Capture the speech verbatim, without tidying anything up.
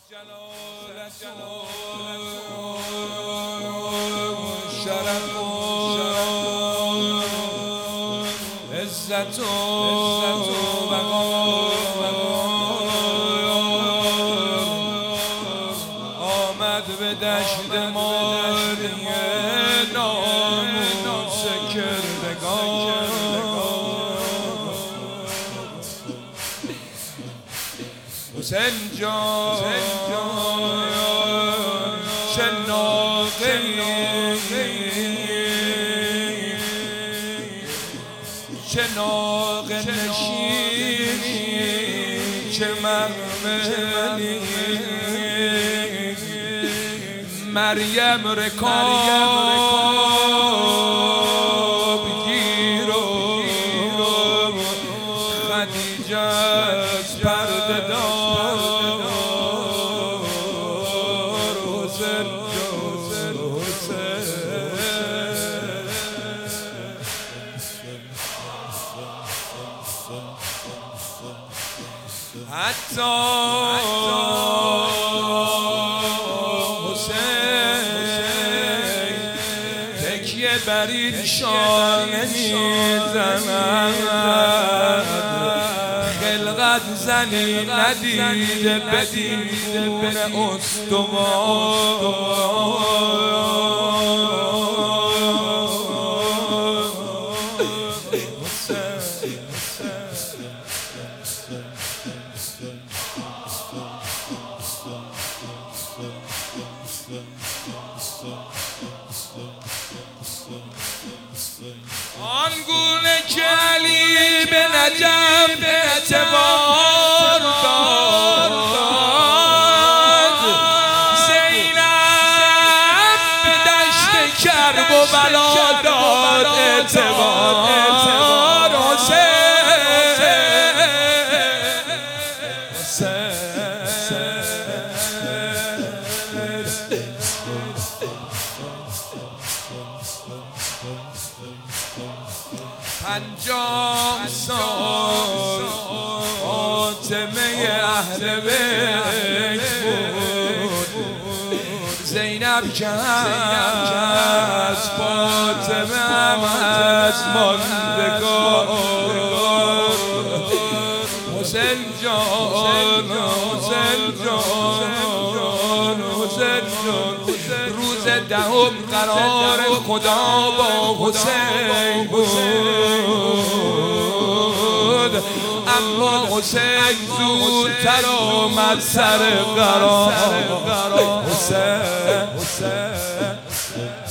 شرف و عزت و بقا آمد به دشت ماری ناموس کردگار. حسین جان چه ناقه‌ای چه ناقه نشینی چه محملی مریم رکاب گیر و خدیجه پرده دار. حسین حتی تکیه بر این شانه میزند خلقت زنی ندیده بدون آنگونه که علی به نجف اعتبار داد زینب به دشت کرب و بلا داد اعتبار. پنجاه سال فاطمه اهل بیت بود زینب که از فاطمه هم از ماندگار. حسین جان حسین جان حسین جان روز دهم قرار خدا با حسین بود اما حسین زودتر آمد سر قرار. حسین